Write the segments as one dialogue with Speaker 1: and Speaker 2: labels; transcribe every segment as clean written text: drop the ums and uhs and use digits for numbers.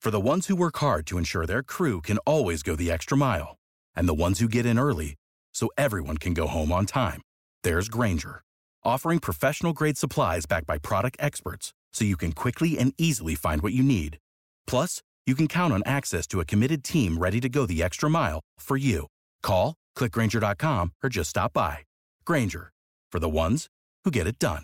Speaker 1: For the ones who work hard to ensure their crew can always go the extra mile, and the ones who get in early so everyone can go home on time, there's Grainger, offering professional-grade supplies backed by product experts so you can quickly and easily find what you need. Plus, you can count on access to a committed team ready to go the extra mile for you. Call, click Grainger.com, or just stop by. Grainger, for the ones who get it done.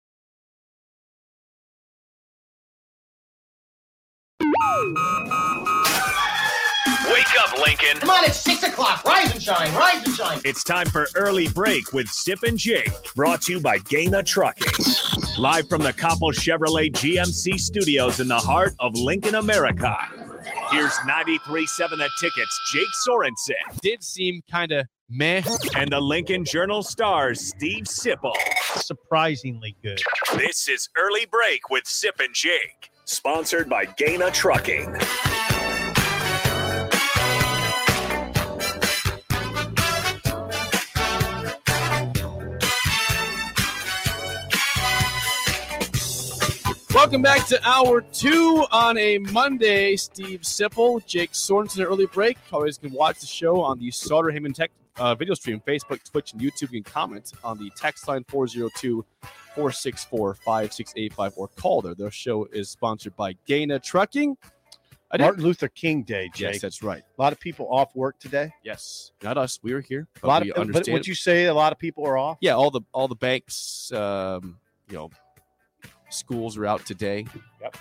Speaker 2: Wake up, Lincoln.
Speaker 3: Come on, it's 6 o'clock. Rise and shine, rise and shine.
Speaker 2: It's time for Early Break with Sip and Jake, brought to you by Gaina Trucking. Live from the Coppel Chevrolet GMC studios in the heart of Lincoln, America. Here's 93.7 The Ticket's Jake Sorensen.
Speaker 4: Did seem kind of meh.
Speaker 2: And the Lincoln Journal-Star's Steve Sipple.
Speaker 4: Surprisingly good.
Speaker 2: This is Early Break with Sip and Jake, sponsored by Gaina Trucking.
Speaker 4: Welcome back to Hour 2 on a Monday. Steve Sipple, Jake Sorensen, Early Break. Always can watch the show on the Sauter Heyman Tech video stream, Facebook, Twitch, and YouTube. You can comment on the text line 402-464-5685 or call there. Their show is sponsored by Gaina Trucking.
Speaker 5: Martin Luther King Day, Jake.
Speaker 4: Yes, that's right.
Speaker 5: A lot of people off work today.
Speaker 4: Yes, not us. We were here.
Speaker 5: A lot of, but would you say a lot of people are off?
Speaker 4: Yeah, all the banks, schools are out today.
Speaker 5: Yep.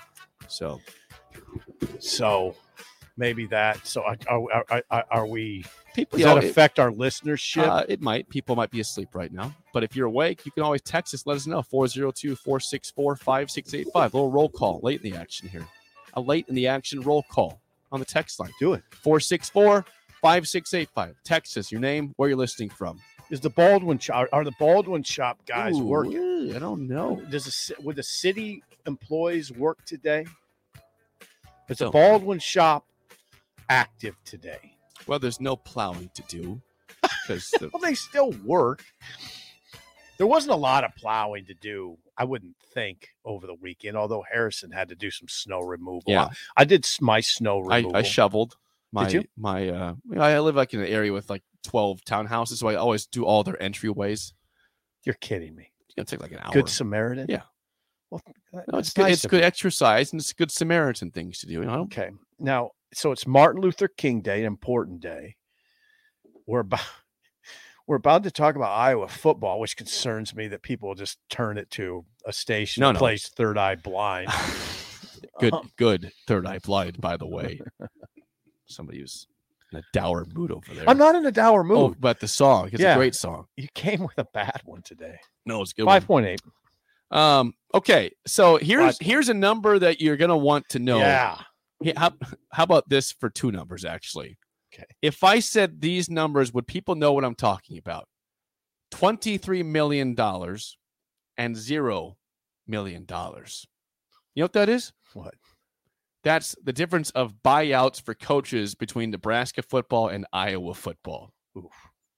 Speaker 4: So
Speaker 5: maybe that. So are we?
Speaker 4: People,
Speaker 5: does that affect our listenership?
Speaker 4: It might. People might be asleep right now. But if you're awake, you can always text us. Let us know. 402-464-5685. A little roll call late in the action here. A late in the action roll call on the text line.
Speaker 5: Do it.
Speaker 4: 464-5685. Text us your name, where you're listening from.
Speaker 5: Is the Baldwin shop? Are the Baldwin shop guys working?
Speaker 4: I don't know.
Speaker 5: Would the city employees work today? Is the Baldwin shop active today?
Speaker 4: Well, there's no plowing to do.
Speaker 5: Well, they still work. There wasn't a lot of plowing to do, I wouldn't think, over the weekend, although Harrison had to do some snow removal.
Speaker 4: Yeah.
Speaker 5: I did my snow removal.
Speaker 4: I shoveled.
Speaker 5: Did you?
Speaker 4: I live like in an area with like 12 townhouses, so I always do all their entryways.
Speaker 5: You're kidding me.
Speaker 4: It's going to take like an hour.
Speaker 5: Good Samaritan?
Speaker 4: Yeah.
Speaker 5: Well,
Speaker 4: it's good. It's good exercise, and it's good Samaritan things to do.
Speaker 5: Okay. Now, so it's Martin Luther King Day, an important day. We're about to talk about Iowa football, which concerns me that people will just turn it to a station that plays Third Eye Blind.
Speaker 4: Good Third Eye Blind, by the way. Somebody was in a dour mood over there.
Speaker 5: I'm not in a dour mood.
Speaker 4: Oh, but the song. It's a great song.
Speaker 5: You came with a bad one today.
Speaker 4: No, it's a good.
Speaker 5: 5.8.
Speaker 4: Okay, so here's a number that you're gonna want to know.
Speaker 5: Yeah.
Speaker 4: How about this for two numbers, actually?
Speaker 5: Okay.
Speaker 4: If I said these numbers, would people know what I'm talking about? $23 million and $0 million. You know what that is?
Speaker 5: What?
Speaker 4: That's the difference of buyouts for coaches between Nebraska football and Iowa football.
Speaker 5: Oof.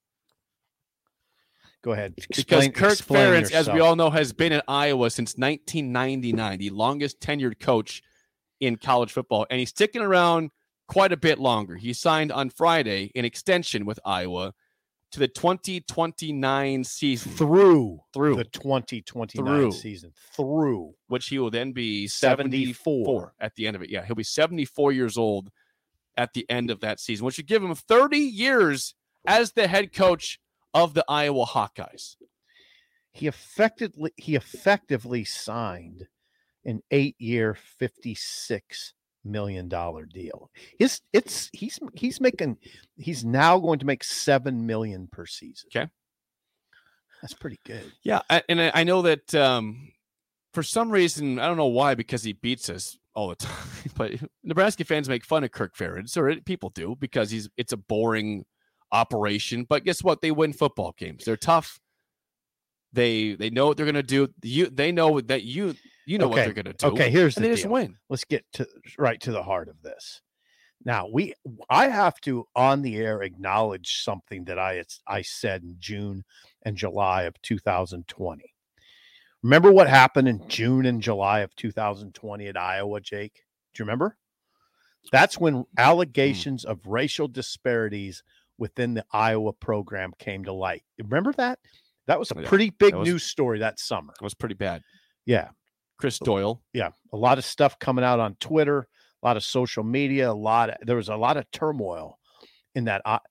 Speaker 5: Go ahead.
Speaker 4: Because Kirk Ferentz, as we all know, has been in Iowa since 1999, the longest tenured coach in college football, and he's sticking around quite a bit longer. He signed on Friday an extension with Iowa to the 2029 season.
Speaker 5: Through the 2029 season. Through.
Speaker 4: Which he will then be 74 at the end of it. Yeah, he'll be 74 years old at the end of that season, which would give him 30 years as the head coach of the Iowa Hawkeyes.
Speaker 5: He effectively signed an 8-year, $56 million deal. He's now going to make $7 million per season.
Speaker 4: Okay,
Speaker 5: that's pretty good.
Speaker 4: Yeah, and I know that for some reason, I don't know why, because he beats us all the time, but Nebraska fans make fun of Kirk Ferentz, or people do, because it's a boring operation. But guess what? They win football games. They're tough. They know what they're going to do. They know that you know what they're going to do.
Speaker 5: Okay, here's the deal.
Speaker 4: Just win.
Speaker 5: Let's get right to the heart of this. Now, I have to on the air acknowledge something that I said in June and July of 2020. Remember what happened in June and July of 2020 at Iowa, Jake? Do you remember? That's when allegations of racial disparities within the Iowa program came to light. Remember that? That was a pretty big news story that summer.
Speaker 4: It was pretty bad.
Speaker 5: Yeah.
Speaker 4: Chris Doyle.
Speaker 5: Yeah. A lot of stuff coming out on Twitter, a lot of social media, there was a lot of turmoil in that. I'm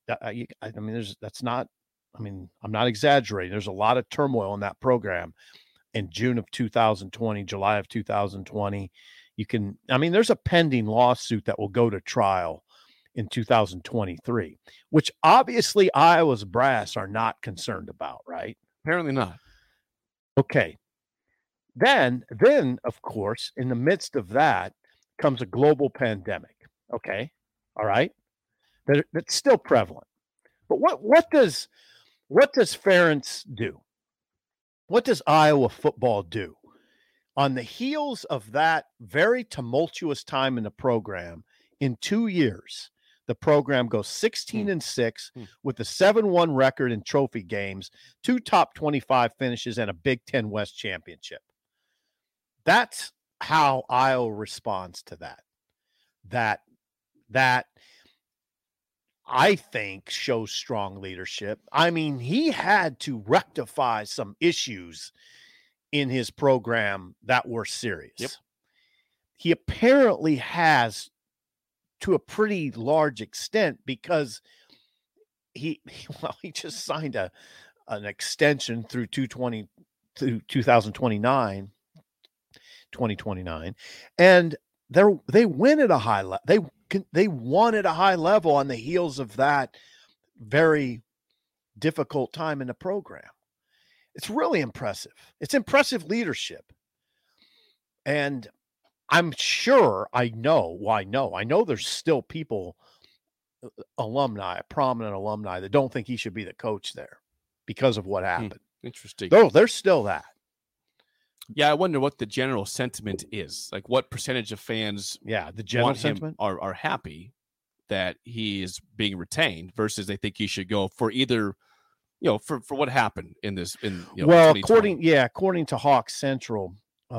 Speaker 5: not exaggerating. There's a lot of turmoil in that program in June of 2020, July of 2020. There's a pending lawsuit that will go to trial in 2023, which obviously Iowa's brass are not concerned about, right?
Speaker 4: Apparently not.
Speaker 5: Okay. Then, of course, in the midst of that comes a global pandemic. Okay. All right. That's still prevalent. But what does Ferentz do? What does Iowa football do? On the heels of that very tumultuous time in the program, in 2 years, the program goes 16-6 with a 7-1 record in trophy games, 2 top 25 finishes, and a Big Ten West championship. That's how Iowa responds to that. That I think shows strong leadership. I mean, he had to rectify some issues in his program that were serious.
Speaker 4: Yep.
Speaker 5: He apparently has, to a pretty large extent, because he just signed an extension through 2029, and they win at a high level. They won at a high level on the heels of that very difficult time in the program. It's really impressive. It's impressive leadership. And I'm sure I know there's still people, prominent alumni that don't think he should be the coach there because of what happened.
Speaker 4: Interesting.
Speaker 5: Though there's still that.
Speaker 4: Yeah, I wonder what the general sentiment is. Like, what percentage of fans
Speaker 5: the general sentiment
Speaker 4: are happy that he is being retained versus they think he should go for either, for what happened in this.
Speaker 5: According to Hawks Central,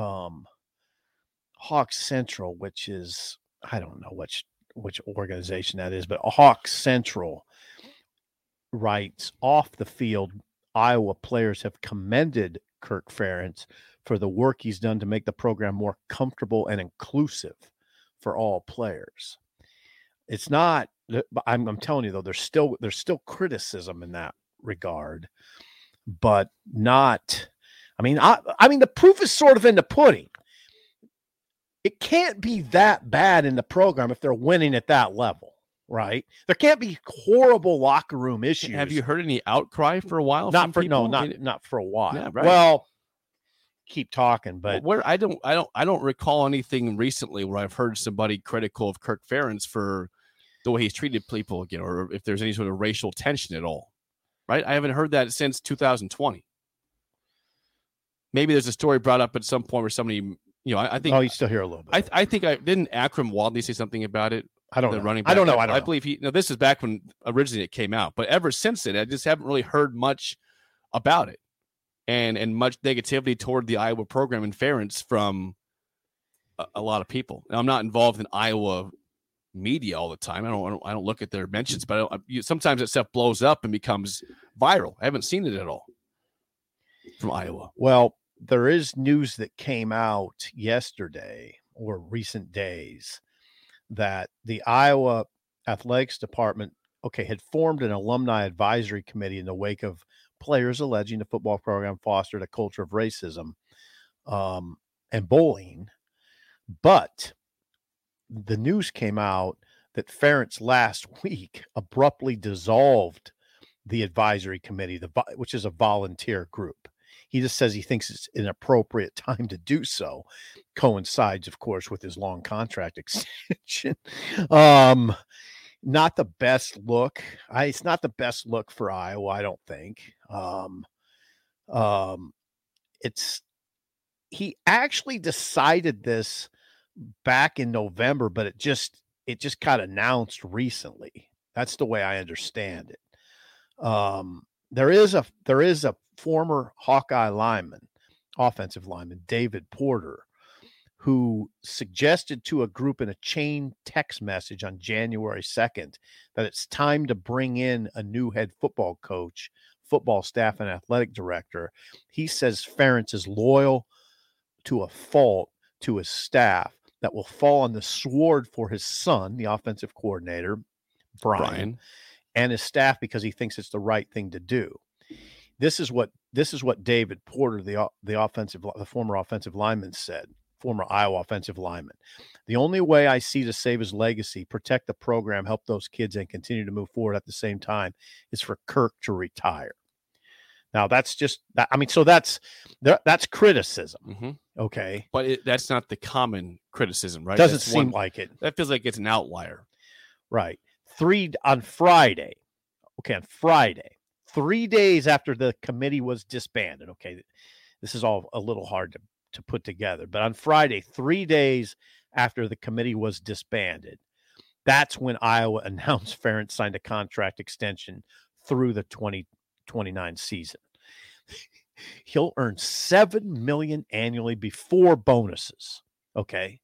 Speaker 5: which is, I don't know which organization that is, but Hawks Central writes, off the field, Iowa players have commended Kirk Ferentz for the work he's done to make the program more comfortable and inclusive for all players. It's not, I'm telling you though, there's still criticism in that regard, but not, the proof is sort of in the pudding. It can't be that bad in the program if they're winning at that level, right? There can't be horrible locker room issues.
Speaker 4: Have you heard any outcry for a while?
Speaker 5: Not for a while.
Speaker 4: Yeah, right.
Speaker 5: Well, keep talking, but
Speaker 4: where I don't recall anything recently where I've heard somebody critical of Kirk Ferentz for the way he's treated people again, or if there's any sort of racial tension at all. Right? I haven't heard that since 2020. Maybe there's a story brought up at some point where somebody, I think.
Speaker 5: Oh, you still hear a little bit.
Speaker 4: I think didn't Akram Wadley say something about it?
Speaker 5: I don't know.
Speaker 4: Running back.
Speaker 5: I don't know.
Speaker 4: I believe this is back when originally it came out, but ever since then, I just haven't really heard much about it, and much negativity toward the Iowa program and Ferentz from a lot of people. Now, I'm not involved in Iowa media all the time. I don't look at their mentions, but sometimes that stuff blows up and becomes viral. I haven't seen it at all from Iowa.
Speaker 5: Well, there is news that came out yesterday or recent days that the Iowa athletics department, had formed an alumni advisory committee in the wake of players alleging the football program fostered a culture of racism and bullying. But the news came out that Ferentz last week abruptly dissolved the advisory committee, which is a volunteer group. He just says he thinks it's an appropriate time to do so. Coincides, of course, with his long contract extension. Not the best look. It's not the best look for Iowa, I don't think. He actually decided this back in November, but it just got announced recently. That's the way I understand it. There is a former Hawkeye lineman, offensive lineman, David Porter, who suggested to a group in a chain text message on January 2nd that it's time to bring in a new head football coach, football staff, and athletic director. He says Ferentz is loyal to a fault to his staff that will fall on the sword for his son, the offensive coordinator, Brian, and his staff because he thinks it's the right thing to do. This is what David Porter, the former offensive lineman, said. Former Iowa offensive lineman. The only way I see to save his legacy, protect the program, help those kids, and continue to move forward at the same time is for Kirk to retire. Now that's just that. I mean, so that's criticism.
Speaker 4: Mm-hmm.
Speaker 5: Okay.
Speaker 4: But that's not the common criticism, right?
Speaker 5: Doesn't seem like it.
Speaker 4: That feels like it's an outlier.
Speaker 5: Right. On Friday, 3 days after the committee was disbanded. Okay. This is all a little hard to put together, but on Friday, 3 days after the committee was disbanded, that's when Iowa announced Ferentz signed a contract extension through the 2029 season. He'll earn $7 million annually before bonuses. Okay.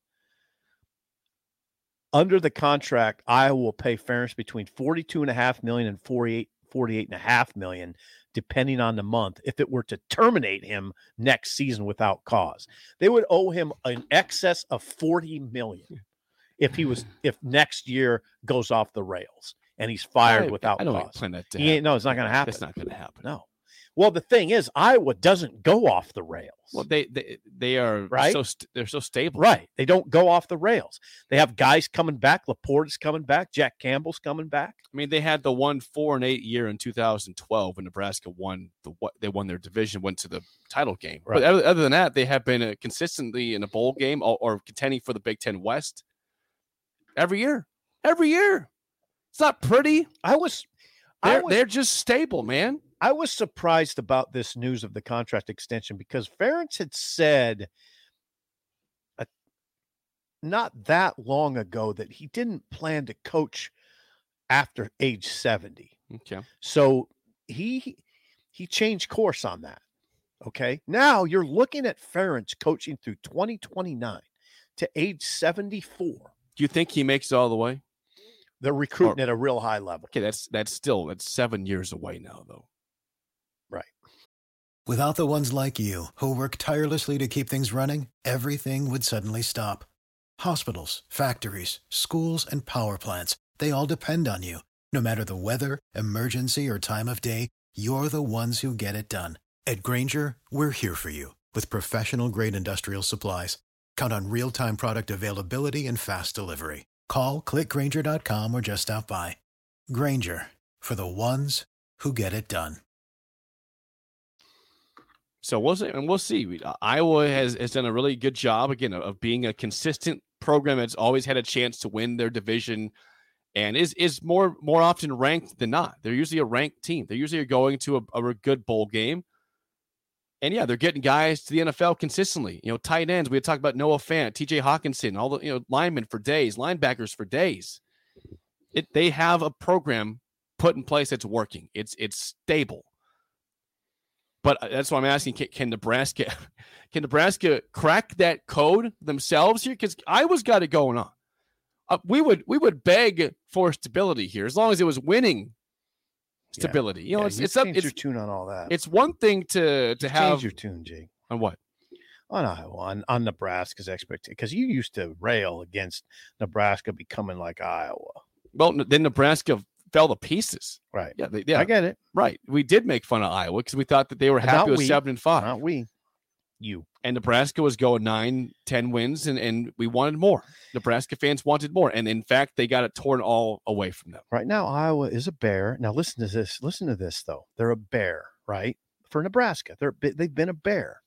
Speaker 5: Under the contract, Iowa will pay Ferentz between $42.5 million and $48.5 million, depending on the month, if it were to terminate him next season without cause. They would owe him an excess of $40 million if next year goes off the rails and he's fired without cause.
Speaker 4: Plan that to
Speaker 5: No, it's not going to happen.
Speaker 4: That's not going to happen.
Speaker 5: No. Well, the thing is, Iowa doesn't go off the rails.
Speaker 4: Well, they are
Speaker 5: right.
Speaker 4: They're so stable,
Speaker 5: right? They don't go off the rails. They have guys coming back. Laporte is coming back. Jack Campbell's coming back.
Speaker 4: I mean, they had the 1-4-8 year in 2012 when Nebraska won their division, went to the title game. Right. But other than that, they have been consistently in a bowl game or contending for the Big Ten West every year. Every year, it's not pretty. They're just stable, man.
Speaker 5: I was surprised about this news of the contract extension because Ferentz had said not that long ago that he didn't plan to coach after age 70.
Speaker 4: Okay.
Speaker 5: So he changed course on that. Okay. Now you're looking at Ferentz coaching through 2029 to age 74.
Speaker 4: Do you think he makes it all the way?
Speaker 5: They're recruiting at a real high level.
Speaker 4: Okay, that's 7 years away now, though.
Speaker 5: Right.
Speaker 6: Without the ones like you, who work tirelessly to keep things running, everything would suddenly stop. Hospitals, factories, schools, and power plants, they all depend on you. No matter the weather, emergency, or time of day, you're the ones who get it done. At Grainger, we're here for you with professional-grade industrial supplies. Count on real-time product availability and fast delivery. Call, clickgrainger.com, or just stop by. Grainger, for the ones who get it done.
Speaker 4: So we'll see. Iowa has done a really good job, again, of being a consistent program that's always had a chance to win their division and is more often ranked than not. They're usually a ranked team. They're usually going to a good bowl game. And, yeah, they're getting guys to the NFL consistently. Tight ends. We had talked about Noah Fant, TJ Hawkinson, all the linemen for days, linebackers for days. They have a program put in place that's working. It's stable. But that's why I'm asking, can Nebraska crack that code themselves here? Because Iowa's got it going on. We would beg for stability here as long as it was winning stability.
Speaker 5: Yeah.
Speaker 4: It's
Speaker 5: your tune on all that.
Speaker 4: It's one thing to have
Speaker 5: change your tune, Jake.
Speaker 4: On what?
Speaker 5: On Iowa, on Nebraska's expectation, because you used to rail against Nebraska becoming like Iowa.
Speaker 4: Well, then Nebraska fell to pieces.
Speaker 5: Right.
Speaker 4: Yeah.
Speaker 5: I get it.
Speaker 4: Right. We did make fun of Iowa because we thought that they were happy with 7-5.
Speaker 5: Not we. You.
Speaker 4: And Nebraska was going 9-10 wins, and we wanted more. Nebraska fans wanted more. And in fact, they got it torn all away from them.
Speaker 5: Right now, Iowa is a bear. Now listen to this. Listen to this, though. They're a bear, right? For Nebraska. They've been a bear.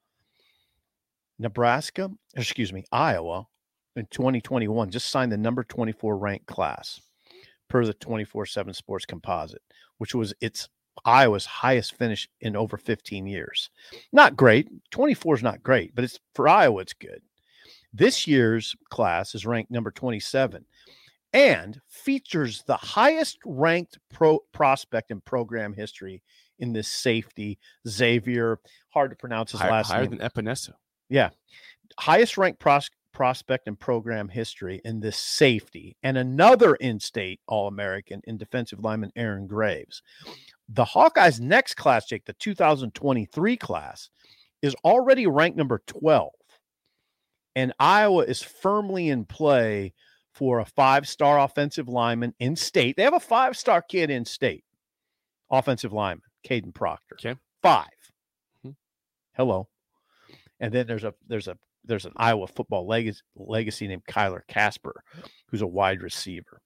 Speaker 5: Iowa in 2021 just signed the number 24 ranked class per the 24/7 Sports Composite, which was Iowa's highest finish in over 15 years. Not great. 24 is not great, but for Iowa, it's good. This year's class is ranked number 27 and features the highest ranked prospect in program history in this safety, Xavier. Hard to pronounce his last name.
Speaker 4: Higher than Epinesa.
Speaker 5: Yeah. highest ranked prospect in program history in this safety, and another in-state All-American in defensive lineman Aaron Graves. The Hawkeyes' next class, Jake, the 2023 class, is already ranked number 12. And Iowa is firmly in play for a 5-star offensive lineman in state. They have a 5-star kid in state, offensive lineman, Caden Proctor.
Speaker 4: Okay.
Speaker 5: 5. Hello. And then there's an Iowa football legacy named Kyler Casper, who's a wide receiver.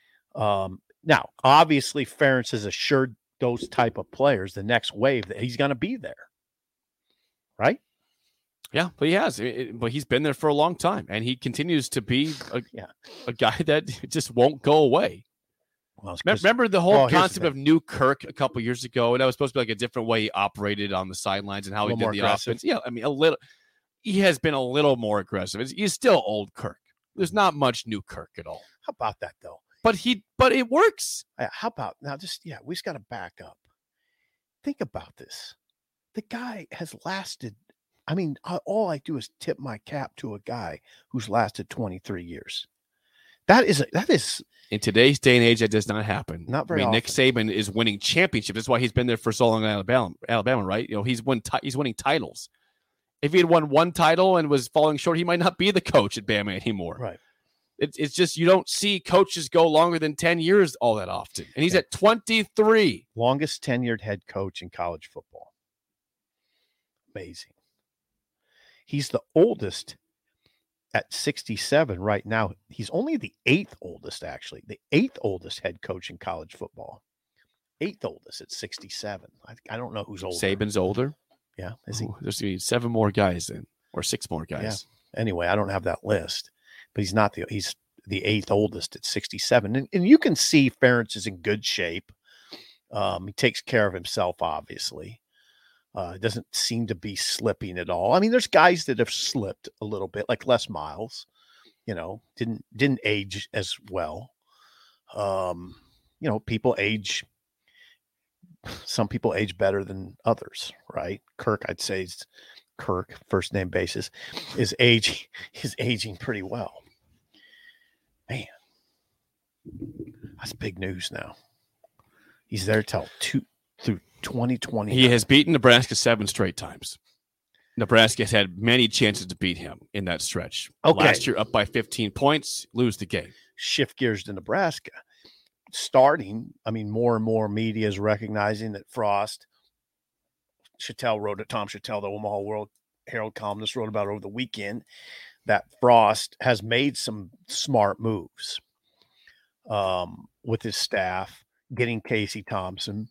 Speaker 5: Now, obviously, Ferentz has assured those type of players the next wave that he's going to be there. Right?
Speaker 4: Yeah, but he has. But he's been there for a long time, and he continues to be a guy that just won't go away. Well, remember the whole concept of New Kirk a couple years ago, and that was supposed to be like a different way he operated on the sidelines and how he did the offense. Yeah, I mean, a little. He has been a little more aggressive. He's still old Kirk. There's not much new Kirk at all.
Speaker 5: How about that though?
Speaker 4: But it works.
Speaker 5: How about now? We just got to back up. Think about this. The guy has lasted. I mean, all I do is tip my cap to a guy who's lasted 23 years. That is
Speaker 4: in today's day and age, that does not happen.
Speaker 5: Not very often.
Speaker 4: Nick Saban is winning championships. That's why he's been there for so long in Alabama, right? He's winning titles. If he had won one title and was falling short, he might not be the coach at Bama anymore.
Speaker 5: Right.
Speaker 4: It's just you don't see coaches go longer than 10 years all that often. And he's at 23.
Speaker 5: Longest tenured head coach in college football. Amazing. He's the oldest at 67 right now. He's only the 8th oldest, actually. The 8th oldest head coach in college football. 8th oldest at 67. I don't know who's older.
Speaker 4: Saban's older?
Speaker 5: Yeah. Is he?
Speaker 4: There's going to be 7 more guys then, or 6 more guys.
Speaker 5: Yeah. Anyway, I don't have that list, but he's the 8th oldest at 67. And you can see Ferentz is in good shape. He takes care of himself, obviously. Doesn't seem to be slipping at all. I mean, there's guys that have slipped a little bit, like Les Miles, didn't age as well. People age. Some people age better than others, right? Kirk, I'd say, first name basis, is aging pretty well. Man, that's big news now. He's there through 2020.
Speaker 4: He has beaten Nebraska 7 straight times. Nebraska has had many chances to beat him in that stretch.
Speaker 5: Okay.
Speaker 4: Last year, up by 15 points, lose the game.
Speaker 5: Shift gears to Nebraska. Starting, I mean, more and more media is recognizing that Frost, Tom Chattel, the Omaha World Herald columnist, wrote about over the weekend that Frost has made some smart moves with his staff, getting Casey Thompson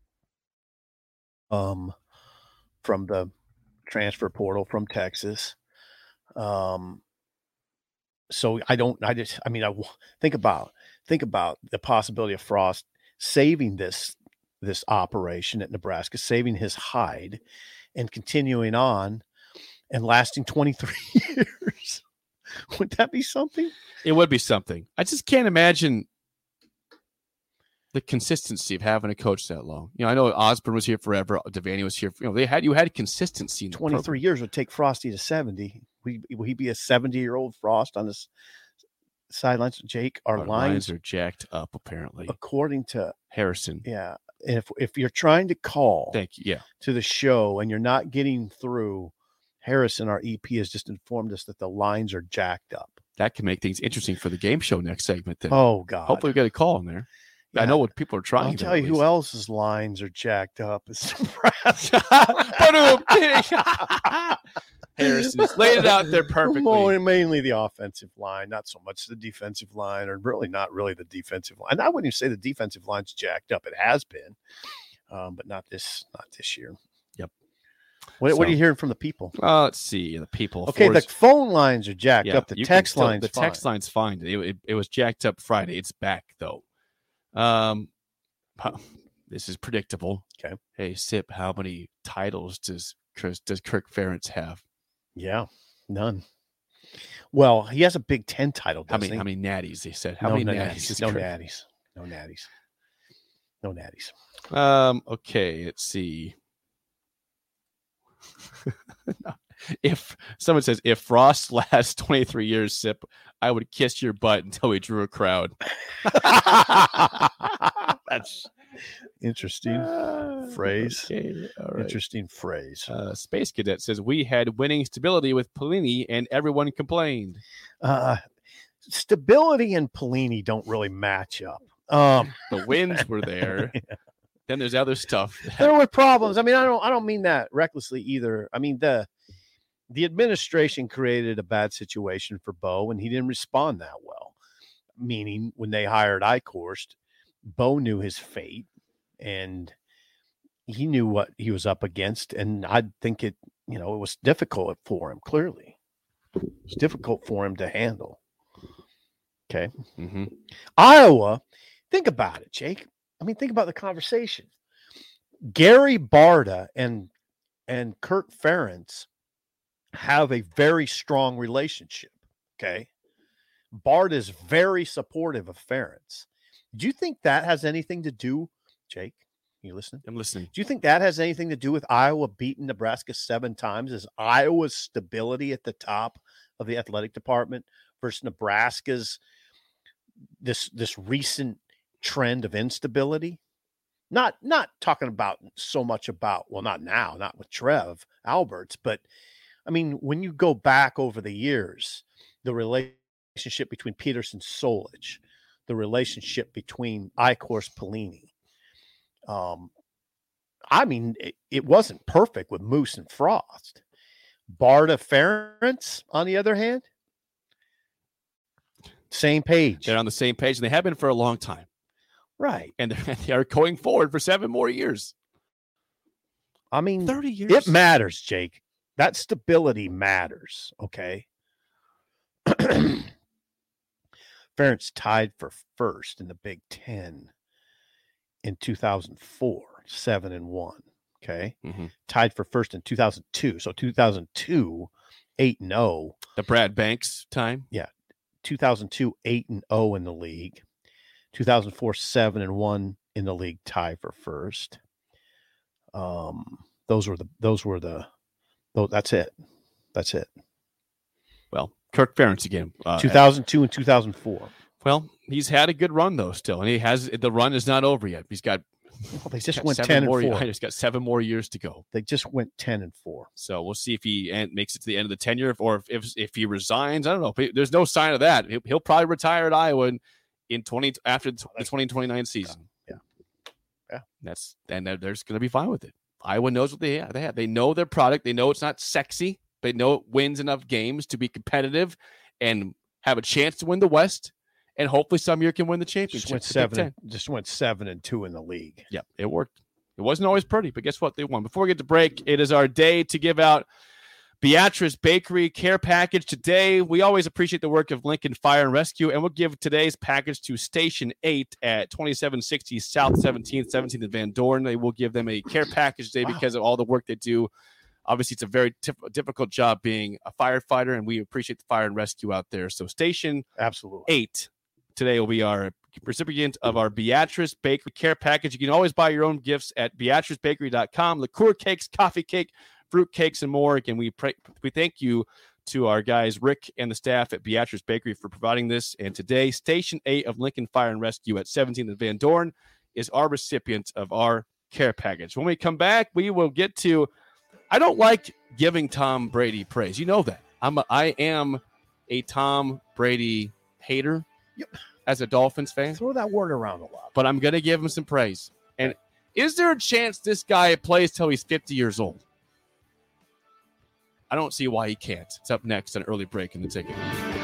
Speaker 5: from the transfer portal from Texas. So I think about the possibility of Frost saving this operation at Nebraska, saving his hide and continuing on and lasting 23 years. Would that be something?
Speaker 4: It would be something. I just can't imagine the consistency of having a coach that long. I know Osborne was here forever. Devaney was here. You had consistency.
Speaker 5: 23 years would take Frosty to 70. Will he be a 70-year-old Frost on this sidelines? Jake, our lines
Speaker 4: are jacked up, apparently,
Speaker 5: according to
Speaker 4: Harrison.
Speaker 5: Yeah. And if you're trying to call
Speaker 4: to
Speaker 5: the show and you're not getting through, Harrison, our EP, has just informed us that the lines are jacked up.
Speaker 4: That can make things interesting for the game show next segment. Then.
Speaker 5: Oh, God.
Speaker 4: Hopefully we get a call in there. Yeah. I know what people are trying.
Speaker 5: I'll tell you who else's lines are jacked up. It's Nebraska.
Speaker 4: Harrison's laid it out there perfectly.
Speaker 5: Mainly the offensive line, not so much the defensive line, or really not really the defensive line. I wouldn't even say the defensive line's jacked up. It has been, but not this year.
Speaker 4: Yep.
Speaker 5: What are you hearing from the people?
Speaker 4: Let's see. The people.
Speaker 5: Okay, the phone lines are jacked up. The text line's
Speaker 4: fine. The text line's fine. It was jacked up Friday. It's back though. This is predictable.
Speaker 5: Okay.
Speaker 4: Hey, Sip, how many titles does Kirk Ferentz have?
Speaker 5: Yeah, none. Well, he has a Big Ten title.
Speaker 4: How many natties? They said. How many natties?
Speaker 5: No natties.
Speaker 4: Okay, let's see. If someone says, if Frost lasts 23 years, Sip, I would kiss your butt until we drew a crowd.
Speaker 5: That's interesting phrase.
Speaker 4: Okay, all right.
Speaker 5: Interesting phrase.
Speaker 4: Space Cadet says, we had winning stability with Pelini and everyone complained.
Speaker 5: Stability and Pelini don't really match up.
Speaker 4: The wins were there.
Speaker 5: Yeah.
Speaker 4: Then there's other stuff.
Speaker 5: There were problems. I mean, I don't mean that recklessly either. I mean, the administration created a bad situation for Bo, and he didn't respond that well. Meaning, when they hired Eichhorst, Bo knew his fate, and he knew what he was up against. And I think it was difficult for him. Clearly, it was difficult for him to handle. Okay, Iowa. Think about it, Jake. I mean, think about the conversation. Gary Barta and Kirk Ferentz have a very strong relationship. Okay. Barta is very supportive of Ferentz. Do you think that has anything to do, Jake? You listening?
Speaker 4: I'm listening.
Speaker 5: Do you think that has anything to do with Iowa beating Nebraska 7 times? Is Iowa's stability at the top of the athletic department versus Nebraska's this recent trend of instability? Not talking about so much about, well, not now, not with Trev Alberts, but I mean, when you go back over the years, the relationship between Peterson Solich, the relationship between Eichhorst Pelini. I mean, it wasn't perfect with Moose and Frost. Barta Ferentz, on the other hand, same page.
Speaker 4: They're on the same page, and they have been for a long time.
Speaker 5: Right.
Speaker 4: And they are going forward for 7 more years.
Speaker 5: I mean,
Speaker 4: 30 years.
Speaker 5: It matters, Jake. That stability matters, okay? Ferentz tied for first in the Big Ten in 2004, 7-1, okay? Tied for first in 2002. So 2002, 8-0.
Speaker 4: The Brad Banks time?
Speaker 5: Yeah. 2002, 8-0 in the league. 2004, 7-1 in the league, tie for first. That's it. That's it.
Speaker 4: Well, Kirk Ferentz again.
Speaker 5: 2002 and 2004.
Speaker 4: Well, he's had a good run though still, and the run is not over yet. He's got
Speaker 5: they just went 10-4.
Speaker 4: He's got 7 more years to go.
Speaker 5: They just went 10-4.
Speaker 4: So we'll see if he makes it to the end of the tenure, or if he resigns. I don't know. There's no sign of that. He'll probably retire at Iowa after the 2029 season.
Speaker 5: Yeah.
Speaker 4: And they're just going to be fine with it. Iowa knows what they have. They know their product. They know it's not sexy. They know it wins enough games to be competitive and have a chance to win the West. And hopefully some year can win the championship.
Speaker 5: Just went 7-2 in the league.
Speaker 4: Yeah, it worked. It wasn't always pretty, but guess what? They won. Before we get to break, it is our day to give out Beatrice Bakery Care Package. Today, we always appreciate the work of Lincoln Fire and Rescue, and we'll give today's package to Station 8 at 2760 South 17th in Van Dorn. They will give them a care package today because of all the work they do. Obviously, it's a very difficult job being a firefighter, and we appreciate the fire and rescue out there. So Station 8 today will be our recipient of our Beatrice Bakery Care Package. You can always buy your own gifts at beatricebakery.com. Liqueur cakes, coffee cake, fruit cakes, and more. Again, we thank you to our guys, Rick and the staff at Beatrice Bakery, for providing this. And today, Station 8 of Lincoln Fire and Rescue at 17th and Van Dorn is our recipient of our care package. When we come back, we will get to, I don't like giving Tom Brady praise. You know that. I am a Tom Brady hater.
Speaker 5: Yep.
Speaker 4: As a Dolphins fan.
Speaker 5: Throw that word around a lot.
Speaker 4: But I'm going to give him some praise. And is there a chance this guy plays till he's 50 years old? I don't see why he can't. It's up next on Early Break in the Ticket.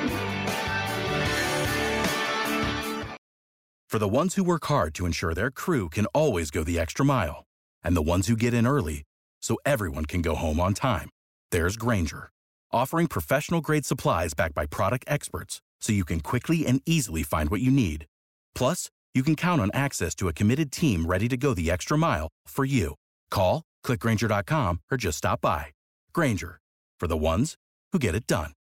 Speaker 1: For the ones who work hard to ensure their crew can always go the extra mile, and the ones who get in early so everyone can go home on time, there's Grainger, offering professional-grade supplies backed by product experts so you can quickly and easily find what you need. Plus, you can count on access to a committed team ready to go the extra mile for you. Call, click Grainger.com, or just stop by. Grainger, for the ones who get it done.